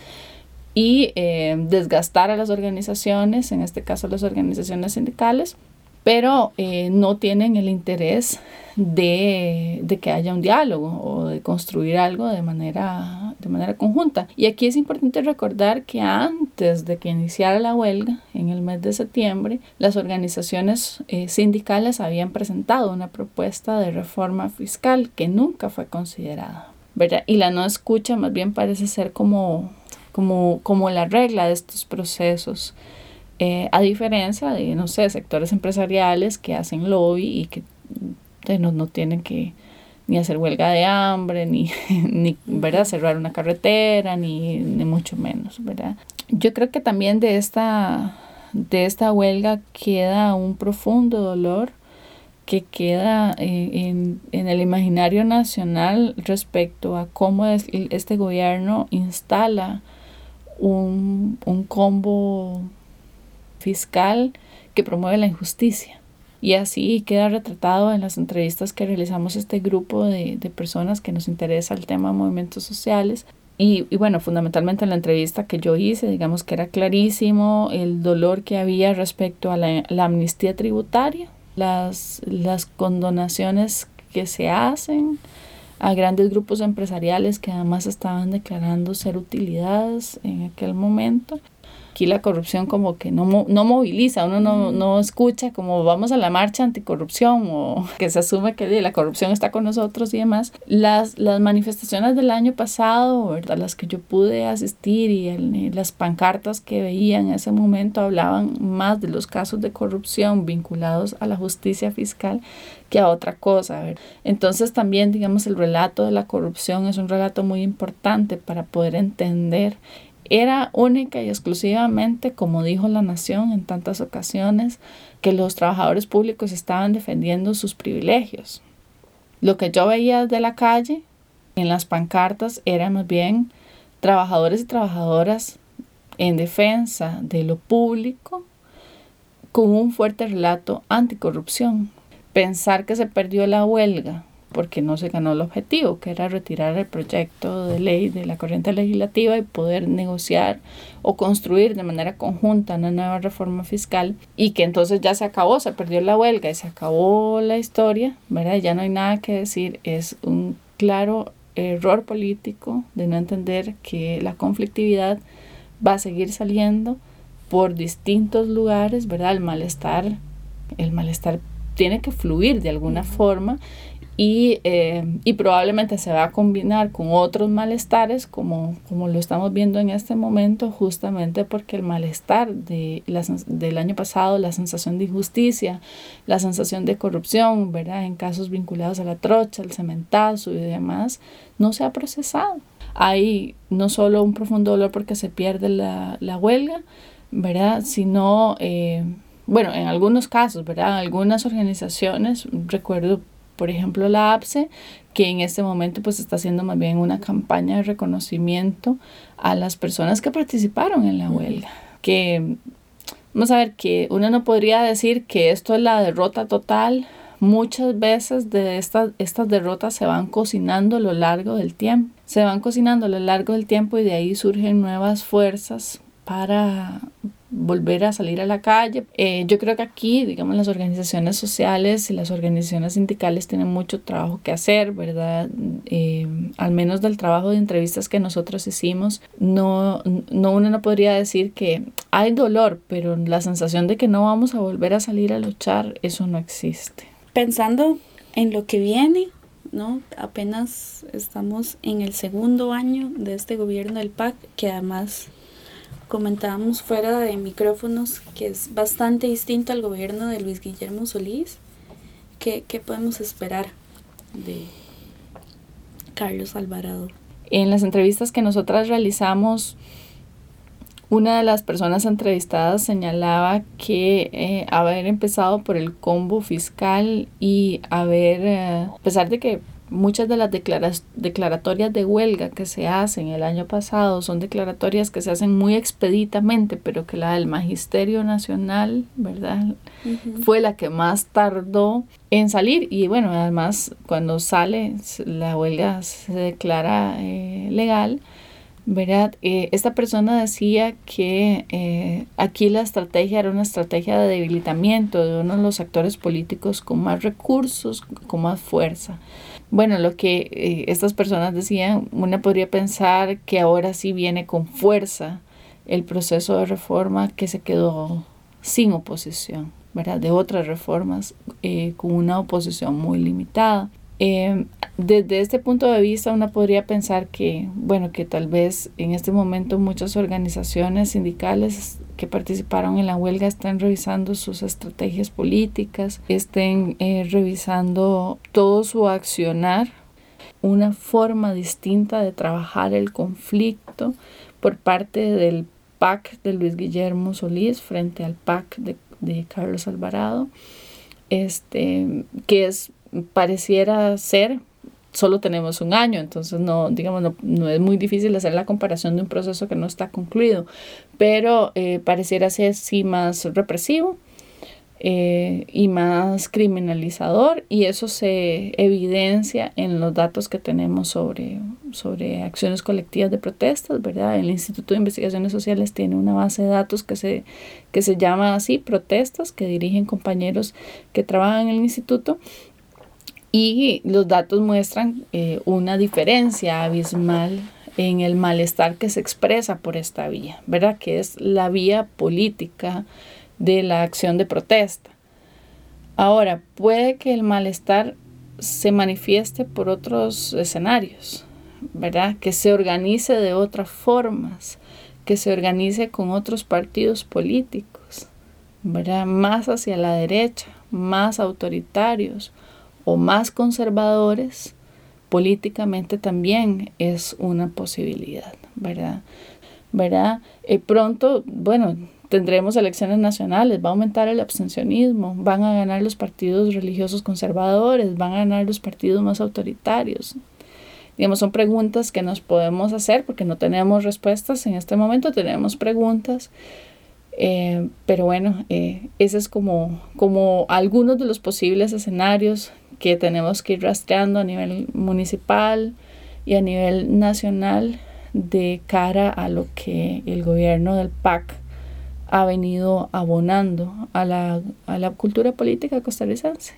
y desgastar a las organizaciones, en este caso las organizaciones sindicales, pero no tienen el interés de que haya un diálogo o de construir algo de manera conjunta. Y aquí es importante recordar que antes de que iniciara la huelga, en el mes de septiembre, las organizaciones sindicales habían presentado una propuesta de reforma fiscal que nunca fue considerada, ¿verdad? Y la no escucha más bien parece ser como la regla de estos procesos. A diferencia de, no sé, sectores empresariales que hacen lobby y que no tienen que ni hacer huelga de hambre, ni ¿verdad?, cerrar una carretera, ni mucho menos, ¿verdad? Yo creo que también de esta huelga queda un profundo dolor que queda en el imaginario nacional respecto a cómo este gobierno instala un combo fiscal que promueve la injusticia. Y así queda retratado en las entrevistas que realizamos este grupo de personas que nos interesa el tema de movimientos sociales. Y bueno, fundamentalmente en la entrevista que yo hice, digamos que era clarísimo el dolor que había respecto a la amnistía tributaria, las condonaciones que se hacen a grandes grupos empresariales que además estaban declarando ser utilidades en aquel momento. Aquí la corrupción como que no moviliza, uno no escucha como vamos a la marcha anticorrupción o que se asume que la corrupción está con nosotros y demás. Las manifestaciones del año pasado, ¿verdad?, las que yo pude asistir y las pancartas que veía en ese momento hablaban más de los casos de corrupción vinculados a la justicia fiscal que a otra cosa, ¿verdad? Entonces también, digamos, el relato de la corrupción es un relato muy importante para poder entender. Era única y exclusivamente, como dijo La Nación en tantas ocasiones, que los trabajadores públicos estaban defendiendo sus privilegios. Lo que yo veía de la calle, en las pancartas, eran más bien trabajadores y trabajadoras en defensa de lo público con un fuerte relato anticorrupción. Pensar que se perdió la huelga porque no se ganó el objetivo, que era retirar el proyecto de ley de la corriente legislativa y poder negociar o construir de manera conjunta una nueva reforma fiscal, y que entonces ya se acabó, se perdió la huelga y se acabó la historia, ¿verdad? Ya no hay nada que decir. Es un claro error político de no entender que la conflictividad va a seguir saliendo por distintos lugares, ¿verdad? El malestar tiene que fluir de alguna forma. Y probablemente se va a combinar con otros malestares como lo estamos viendo en este momento, justamente porque el malestar del año pasado, la sensación de injusticia, la sensación de corrupción, ¿verdad?, en casos vinculados a la trocha, el cementazo y demás, no se ha procesado. Hay no solo un profundo dolor porque se pierde la huelga, ¿verdad?, sino, en algunos casos, ¿verdad?, algunas organizaciones, recuerdo por ejemplo la APSE, que en este momento pues está haciendo más bien una campaña de reconocimiento a las personas que participaron en la huelga. Que vamos a ver, que uno no podría decir que esto es la derrota total. Muchas veces de estas derrotas se van cocinando a lo largo del tiempo. Y de ahí surgen nuevas fuerzas para volver a salir a la calle. Yo creo que aquí, digamos, las organizaciones sociales y las organizaciones sindicales tienen mucho trabajo que hacer, ¿verdad? Al menos del trabajo de entrevistas que nosotros hicimos, uno no podría decir que hay dolor, pero la sensación de que no vamos a volver a salir a luchar, eso no existe.
Pensando en lo que viene, ¿no? Apenas estamos en el segundo año de este gobierno del PAC, que además comentábamos fuera de micrófonos que es bastante distinto al gobierno de Luis Guillermo Solís. ¿Qué podemos esperar de Carlos Alvarado?
En las entrevistas que nosotras realizamos, una de las personas entrevistadas señalaba que haber empezado por el combo fiscal y a pesar de que muchas de las declaratorias de huelga que se hacen el año pasado son declaratorias que se hacen muy expeditamente, pero que la del Magisterio Nacional, ¿verdad?, fue la que más tardó en salir. Y bueno, además cuando sale la huelga se declara legal, ¿verdad? Esta persona decía que aquí la estrategia era una estrategia de debilitamiento de uno de los actores políticos con más recursos, con más fuerza. Bueno, lo que estas personas decían, uno podría pensar que ahora sí viene con fuerza el proceso de reforma que se quedó sin oposición, ¿verdad?, de otras reformas con una oposición muy limitada. Desde este punto de vista uno podría pensar que tal vez en este momento muchas organizaciones sindicales que participaron en la huelga estén revisando sus estrategias políticas, estén revisando todo su accionar, una forma distinta de trabajar el conflicto por parte del PAC de Luis Guillermo Solís frente al PAC de Carlos Alvarado. pareciera ser, solo tenemos un año, entonces no es muy difícil hacer la comparación de un proceso que no está concluido, pero pareciera ser sí más represivo y más criminalizador, y eso se evidencia en los datos que tenemos sobre acciones colectivas de protestas, ¿verdad? El Instituto de Investigaciones Sociales tiene una base de datos que se llama así, protestas, que dirigen compañeros que trabajan en el instituto, y los datos muestran una diferencia abismal en el malestar que se expresa por esta vía, ¿verdad? Que es la vía política de la acción de protesta. Ahora, puede que el malestar se manifieste por otros escenarios, ¿verdad? Que se organice de otras formas, que se organice con otros partidos políticos, ¿verdad? Más hacia la derecha, más autoritarios o más conservadores, políticamente también es una posibilidad, ¿verdad? Pronto, tendremos elecciones nacionales, va a aumentar el abstencionismo, van a ganar los partidos religiosos conservadores, van a ganar los partidos más autoritarios. Digamos, son preguntas que nos podemos hacer porque no tenemos respuestas en este momento, tenemos preguntas, pero ese es como algunos de los posibles escenarios que tenemos que ir rastreando a nivel municipal y a nivel nacional de cara a lo que el gobierno del PAC ha venido abonando a la cultura política costarricense.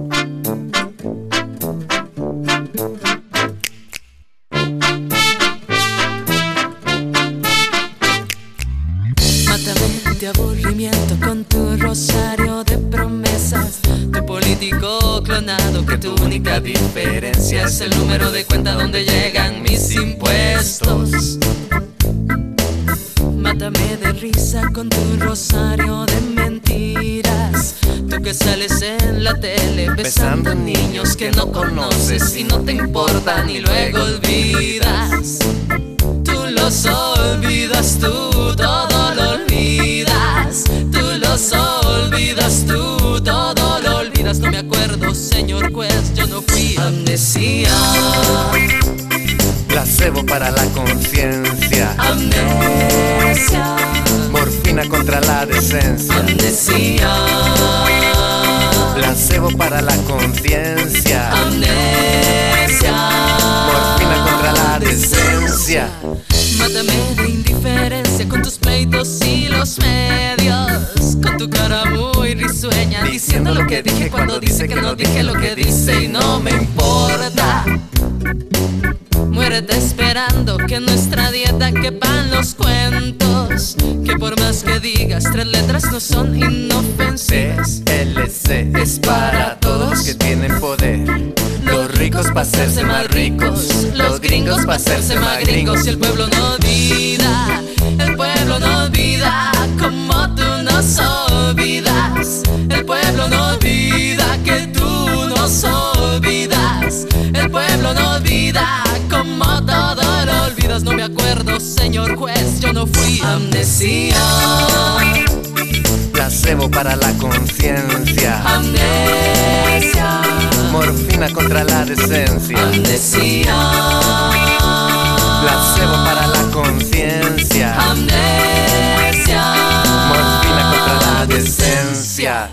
Mátame de aburrimiento con tu rosario de promesas, tu político clonado, que tu única diferencia es el número de cuenta donde llegan mis impuestos. Mátame de risa con tu rosario de mentiras, tú que sales en la tele besando niños que no conoces y no te importan y luego olvidas. Tú los olvidas, tú todo lo olvidas, tú los olvidas, tú todo lo olvidas. No me acuerdo, señor juez, yo no fui. Amnesia,
placebo para la conciencia.
Amnesia,
morfina contra la decencia.
Amnesia,
placebo para la conciencia.
Amnesia,
morfina contra la decencia.
Mátame de indiferencia con tus pleitos y los medios, con tu cara muy risueña, diciendo lo que dije cuando dice que no dije lo que dice y no me importa. Muérete esperando que en nuestra dieta quepan los cuentos, que por más que digas 3 letras no son inofensivas.
TLC es para todos que tienen poder, los ricos para hacerse más ricos, los gringos para hacerse más gringos.
Y el pueblo no olvida, el pueblo no olvida como tú nos olvidas. El pueblo no olvida que tú nos olvidas. El pueblo no olvida como todo lo olvidas. No me acuerdo, señor juez, yo no fui. Amnesia,
placebo para la conciencia.
Amnesia,
morfina contra la decencia.
Amnesia,
placebo para la conciencia.
Amnesia,
morfina contra la decencia.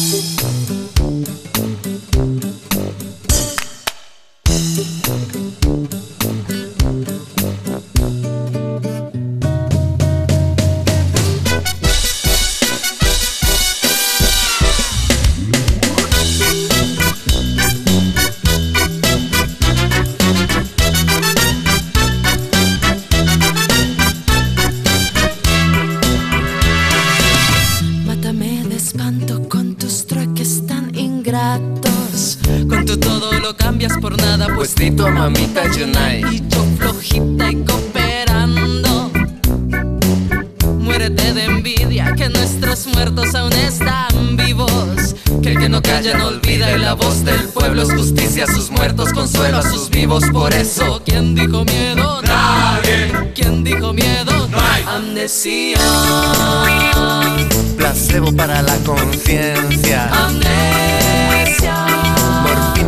con tu todo lo cambias por nada,
puestito a mamita Yunay
y yo flojita y cooperando. Muérete de envidia que nuestros muertos aún están vivos, que el que no calla no olvida y la voz del pueblo es justicia a sus muertos, consuelo a sus vivos. Por eso, ¿quién dijo miedo?
Nadie.
¿Quién dijo miedo?
No hay.
Amnesia,
placebo para la conciencia.
Amnesia,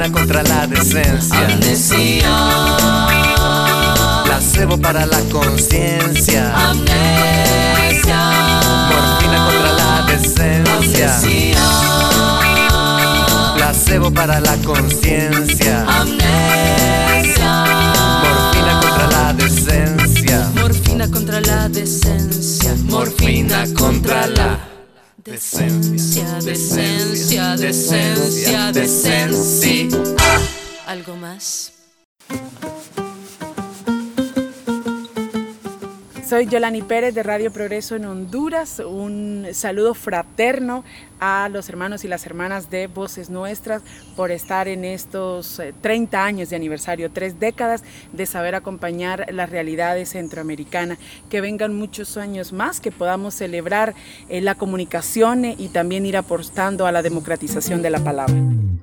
Morfina contra la decencia.
Amnesia.
Placebo para la conciencia.
Amnesia.
Morfina contra la decencia.
Amnesia.
Placebo para la conciencia.
Amnesia.
Morfina contra la decencia.
Morfina contra la decencia. Morfina contra la decencia. Decencia, decencia, decencia. ¿Algo más?
Soy Yolani Pérez de Radio Progreso en Honduras. Un saludo fraterno a los hermanos y las hermanas de Voces Nuestras por estar en estos 30 años de aniversario, 3 décadas de saber acompañar las realidades centroamericanas. Que vengan muchos años más, que podamos celebrar la comunicación y también ir apostando a la democratización de la palabra.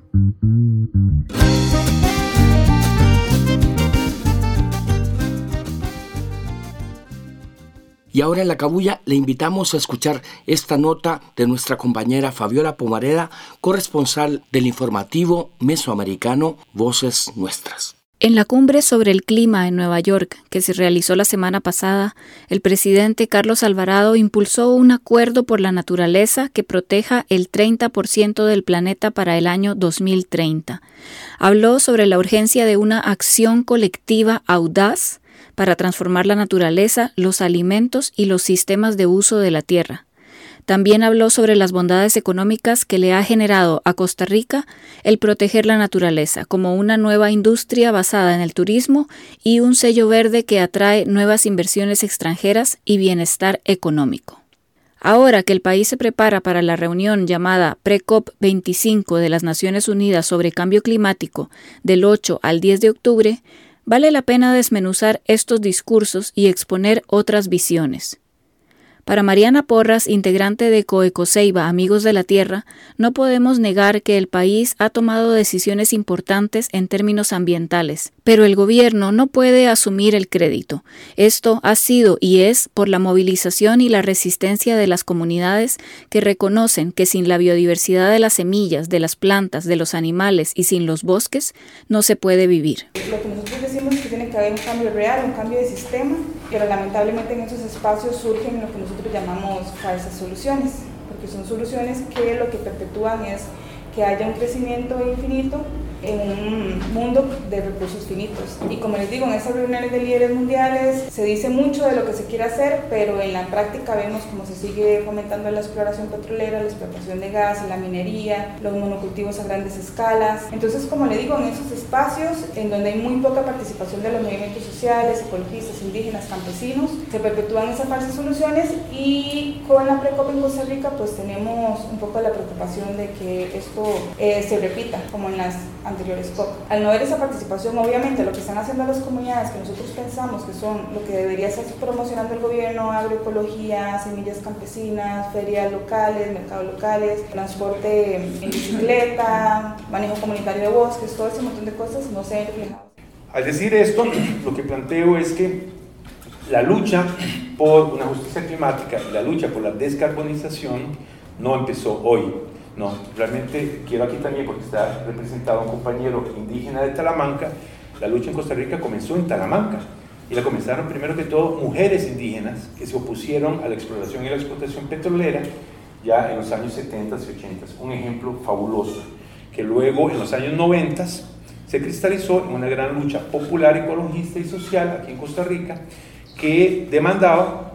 Y ahora en La Cabulla le invitamos a escuchar esta nota de nuestra compañera Fabiola Pomareda, corresponsal del informativo mesoamericano Voces Nuestras.
En la cumbre sobre el clima en Nueva York, que se realizó la semana pasada, el presidente Carlos Alvarado impulsó un acuerdo por la naturaleza que proteja el 30% del planeta para el año 2030. Habló sobre la urgencia de una acción colectiva audaz para transformar la naturaleza, los alimentos y los sistemas de uso de la tierra. También habló sobre las bondades económicas que le ha generado a Costa Rica el proteger la naturaleza, como una nueva industria basada en el turismo y un sello verde que atrae nuevas inversiones extranjeras y bienestar económico. Ahora que el país se prepara para la reunión llamada Pre-COP25 de las Naciones Unidas sobre Cambio Climático del 8 al 10 de octubre, vale la pena desmenuzar estos discursos y exponer otras visiones. Para Mariana Porras, integrante de Coecoseiba Amigos de la Tierra, no podemos negar que el país ha tomado decisiones importantes en términos ambientales, pero el gobierno no puede asumir el crédito. Esto ha sido y es por la movilización y la resistencia de las comunidades que reconocen que sin la biodiversidad de las semillas, de las plantas, de los animales y sin los bosques, no se puede vivir.
Lo que nosotros decimos es que tiene que haber un cambio real, un cambio de sistema, pero lamentablemente en esos espacios surgen lo que nosotros llamamos falsas soluciones, porque son soluciones que lo que perpetúan es que haya un crecimiento infinito en un mundo de recursos finitos. Y como les digo, en estas reuniones de líderes mundiales se dice mucho de lo que se quiere hacer, pero en la práctica vemos cómo se sigue fomentando la exploración petrolera, la explotación de gas, la minería, los monocultivos a grandes escalas. Entonces, como les digo, en esos espacios en donde hay muy poca participación de los movimientos sociales, ecologistas, indígenas, campesinos, se perpetúan esas falsas soluciones, y con la Pre-COP en Costa Rica pues tenemos un poco la preocupación de que esto se repita como en las anteriores COP. Al no haber esa participación, obviamente lo que están haciendo las comunidades, que nosotros pensamos que son lo que debería estar promocionando el gobierno: agroecología, semillas campesinas, ferias locales, mercados locales, transporte en bicicleta, manejo comunitario de bosques, todo ese montón de cosas no se ven reflejadas.
Al decir esto, lo que planteo es que la lucha por una justicia climática y la lucha por la descarbonización no empezó hoy. No, realmente quiero aquí también, porque está representado un compañero indígena de Talamanca, la lucha en Costa Rica comenzó en Talamanca, y la comenzaron primero que todo mujeres indígenas que se opusieron a la exploración y la explotación petrolera ya en los años 70 y 80. Un ejemplo fabuloso, que luego en los años 90 se cristalizó en una gran lucha popular, ecologista y social aquí en Costa Rica, que demandaba,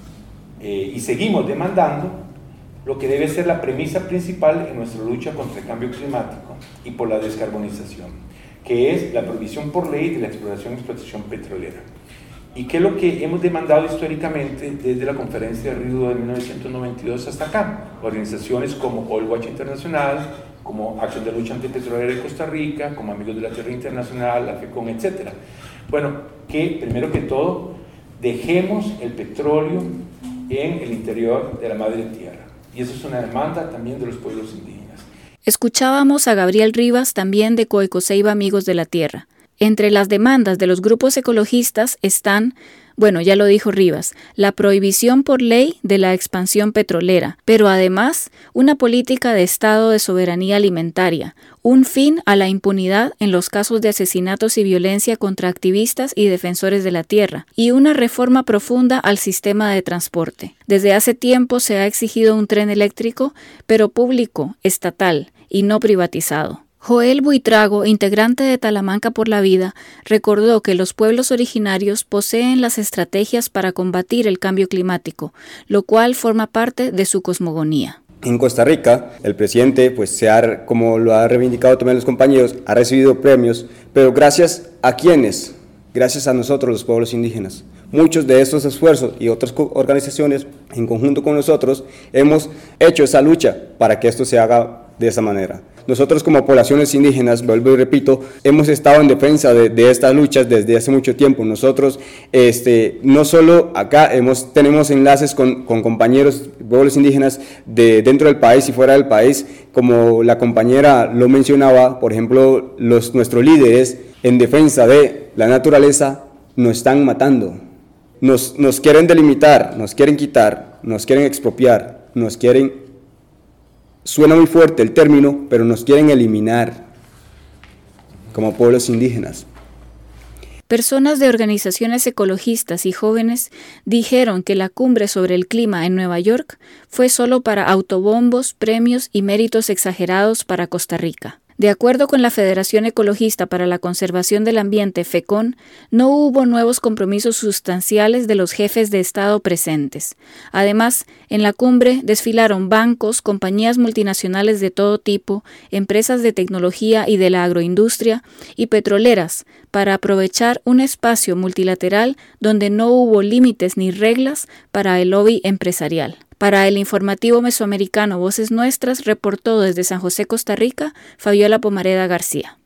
y seguimos demandando, lo que debe ser la premisa principal en nuestra lucha contra el cambio climático y por la descarbonización, que es la prohibición por ley de la exploración y explotación petrolera. Y que es lo que hemos demandado históricamente desde la conferencia de Río de 1992 hasta acá. Organizaciones como Oil Watch Internacional, como Acción de Lucha Antipetrolera de Costa Rica, como Amigos de la Tierra Internacional, la FECON, etc. Bueno, que primero que todo dejemos el petróleo en el interior de la madre tierra. Y eso es una demanda también de los pueblos indígenas.
Escuchábamos a Gabriel Rivas, también de Coecoseiba Amigos de la Tierra. Entre las demandas de los grupos ecologistas están Bueno, ya lo dijo Rivas, la prohibición por ley de la expansión petrolera, pero además una política de Estado de soberanía alimentaria, un fin a la impunidad en los casos de asesinatos y violencia contra activistas y defensores de la tierra, y una reforma profunda al sistema de transporte. Desde hace tiempo se ha exigido un tren eléctrico, pero público, estatal, y no privatizado. Joel Buitrago, integrante de Talamanca por la Vida, recordó que los pueblos originarios poseen las estrategias para combatir el cambio climático, lo cual forma parte de su cosmogonía.
En Costa Rica, el presidente, como lo ha reivindicado también los compañeros, ha recibido premios, pero ¿gracias a quiénes? Gracias a nosotros, los pueblos indígenas. Muchos de estos esfuerzos y otras organizaciones, en conjunto con nosotros, hemos hecho esa lucha para que esto se haga de esa manera. Nosotros como poblaciones indígenas, vuelvo y repito, hemos estado en defensa de estas luchas desde hace mucho tiempo. Nosotros, no solo acá, tenemos enlaces con compañeros, pueblos indígenas dentro del país y fuera del país, como la compañera lo mencionaba, por ejemplo, nuestros líderes en defensa de la naturaleza nos están matando. Nos quieren delimitar, nos quieren quitar, nos quieren expropiar, nos quieren... Suena muy fuerte el término, pero nos quieren eliminar como pueblos indígenas.
Personas de organizaciones ecologistas y jóvenes dijeron que la cumbre sobre el clima en Nueva York fue solo para autobombos, premios y méritos exagerados para Costa Rica. De acuerdo con la Federación Ecologista para la Conservación del Ambiente, FECON, no hubo nuevos compromisos sustanciales de los jefes de Estado presentes. Además, en la cumbre desfilaron bancos, compañías multinacionales de todo tipo, empresas de tecnología y de la agroindustria y petroleras para aprovechar un espacio multilateral donde no hubo límites ni reglas para el lobby empresarial. Para el informativo mesoamericano Voces Nuestras, reportó desde San José, Costa Rica, Fabiola Pomareda García.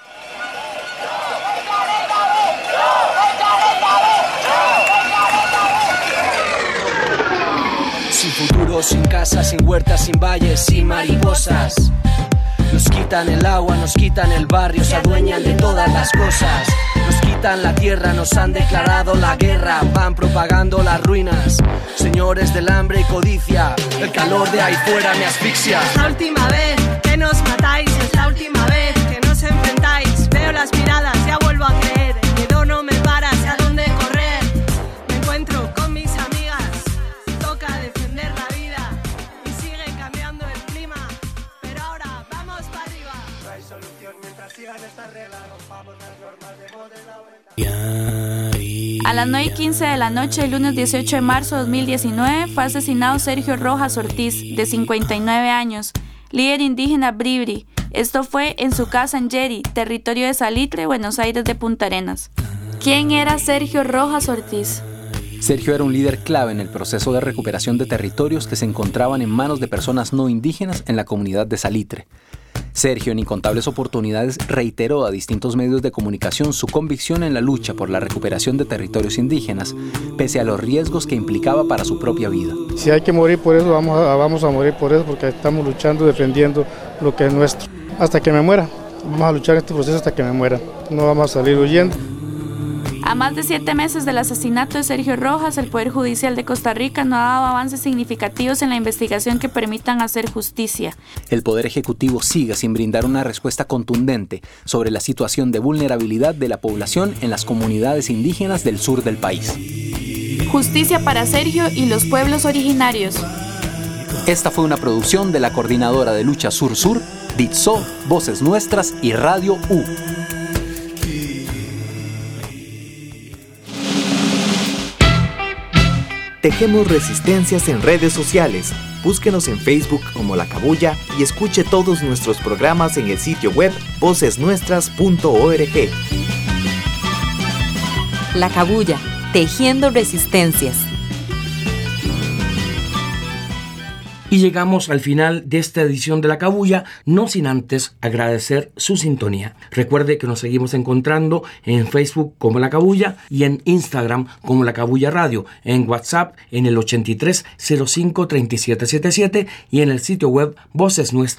Sin futuro, sin casa, sin huertas, sin valles, sin mariposas. Nos quitan el agua, nos quitan el barrio, se adueñan de todas las cosas. Nos quitan la tierra, nos han declarado la guerra, van propagando las ruinas. Señores del hambre y codicia, el calor de ahí fuera me asfixia.
Es la última vez que nos matáis, es la última vez que nos enfrentáis. Veo las miradas, ya vuelvo a creer, el miedo no me para, sé a dónde correr. Me encuentro con mis amigas, toca defender la vida y sigue cambiando el clima, pero ahora vamos para arriba. No hay solución mientras sigan estas reglas, rompamos las normas de moda de la vuelta.
A las 9:15 de la noche del lunes 18 de marzo de 2019 fue asesinado Sergio Rojas Ortiz, de 59 años, líder indígena Bribri. Esto fue en su casa en Yeri, territorio de Salitre, Buenos Aires de Punta Arenas. ¿Quién era Sergio Rojas Ortiz?
Sergio era un líder clave en el proceso de recuperación de territorios que se encontraban en manos de personas no indígenas en la comunidad de Salitre. Sergio, en incontables oportunidades, reiteró a distintos medios de comunicación su convicción en la lucha por la recuperación de territorios indígenas, pese a los riesgos que implicaba para su propia vida.
Si hay que morir por eso, vamos a morir por eso, porque estamos luchando, defendiendo lo que es nuestro. Hasta que me muera, vamos a luchar en este proceso hasta que me muera, no vamos a salir huyendo.
A más de 7 meses del asesinato de Sergio Rojas, el Poder Judicial de Costa Rica no ha dado avances significativos en la investigación que permitan hacer justicia.
El Poder Ejecutivo sigue sin brindar una respuesta contundente sobre la situación de vulnerabilidad de la población en las comunidades indígenas del sur del país.
Justicia para Sergio y los pueblos originarios.
Esta fue una producción de la Coordinadora de Lucha Sur-Sur, DITSO, Voces Nuestras y Radio U.
Tejemos resistencias en redes sociales. Búsquenos en Facebook como La Cabulla y escuche todos nuestros programas en el sitio web vocesnuestras.org.
La Cabulla, tejiendo resistencias.
Y llegamos al final de esta edición de La Cabulla, no sin antes agradecer su sintonía. Recuerde que nos seguimos encontrando en Facebook como La Cabulla y en Instagram como La Cabulla Radio, en WhatsApp en el 8305-3777 y en el sitio web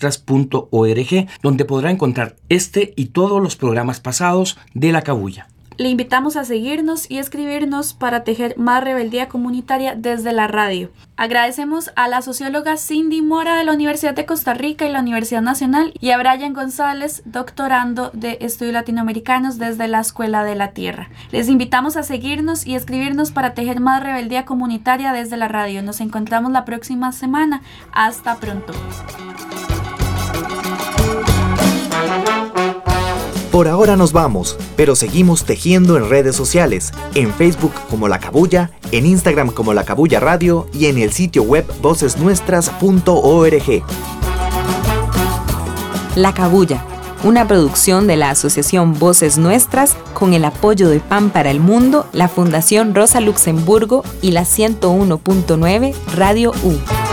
vocesnuestras.org, donde podrá encontrar este y todos los programas pasados de La Cabulla.
Le invitamos a seguirnos y escribirnos para tejer más rebeldía comunitaria desde la radio. Agradecemos a la socióloga Cindy Mora de la Universidad de Costa Rica y la Universidad Nacional y a Brian González, doctorando de Estudios Latinoamericanos desde la Escuela de la Tierra. Les invitamos a seguirnos y escribirnos para tejer más rebeldía comunitaria desde la radio. Nos encontramos la próxima semana. Hasta pronto.
Por ahora nos vamos, pero seguimos tejiendo en redes sociales, en Facebook como La Cabuya, en Instagram como La Cabuya Radio y en el sitio web vocesnuestras.org.
La Cabuya, una producción de la Asociación Voces Nuestras con el apoyo de Pan para el Mundo, la Fundación Rosa Luxemburgo y la 101.9 Radio U.